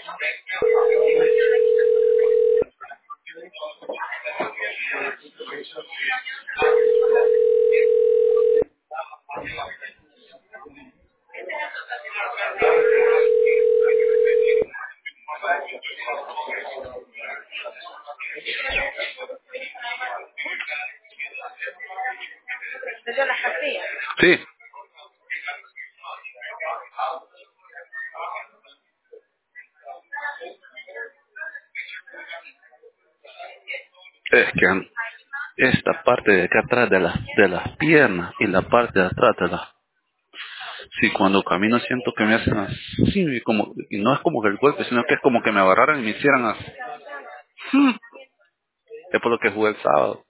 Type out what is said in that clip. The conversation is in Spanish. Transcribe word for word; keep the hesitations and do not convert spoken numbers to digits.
¿Desde las pastillas? Sí, es que esta parte de acá atrás de las de las piernas y la parte de atrás de las... Sí, cuando camino siento que me hacen así, como, y no es como que el golpe, sino que es como que me agarraran y me hicieran así. Es por lo que jugué el sábado.